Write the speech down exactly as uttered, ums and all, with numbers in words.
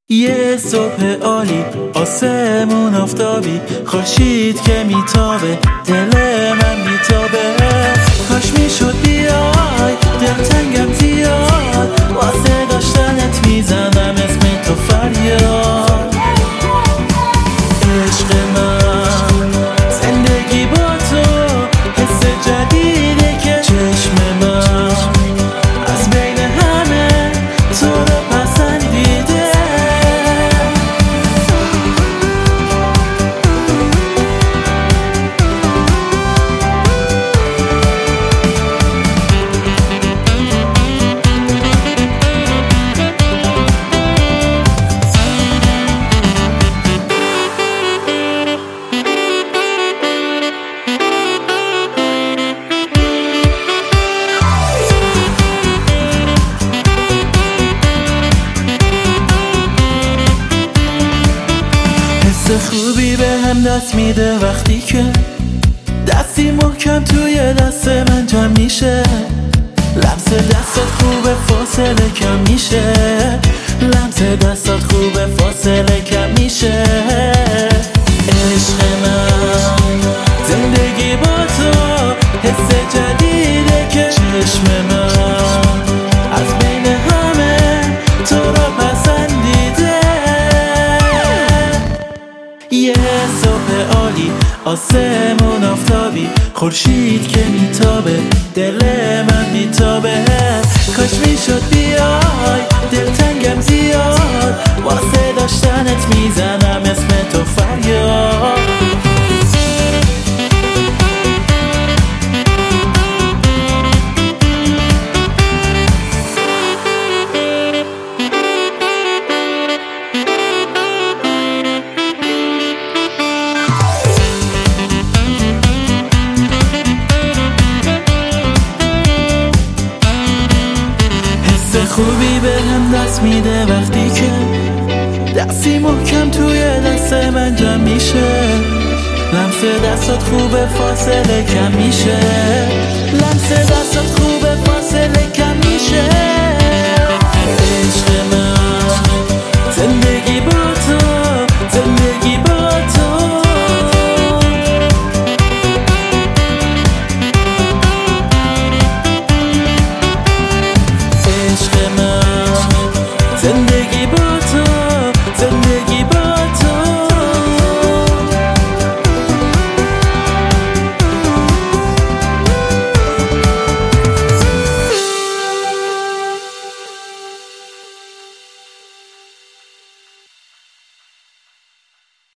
یه صبح عالی، آسمون آفتابی، خورشید که میتابه، دل من میتابه. کاش میشد بیای، دلتنگم زیاد، واسه داشتنت میزنم اسم تو فریاد. عشق من، زندگی با تو، حس جدیده که چشم من از بین همه تو رو پسندیده. خوبی به هم دست میده وقتی که دستی محکم توی دست من جمع میشه. لمس دستات خوبه، فاصله کم میشه. لمس دستات خوبه، فاصله کم میشه. عشق من، زندگی با تو، حس جدیده که چشم من از بین همه تو رو پسندیده. یه صبح عالی، آسمون آفتابی، خورشید که میتابه، دل من میتابه. کاش میشد بیای، دلتنگم زیاد، واسه داشتنت میزنم اسم تو فریاد. خوبی به هم دست میده وقتی که دستی محکم توی دست من جمع میشه. لمس دستات خوبه، فاصله کم میشه. لمس دستات خوبه، فاصله کم میشه. عشق من، زندگی با تو، زندگی با تو. عشق من، زندگی با تو.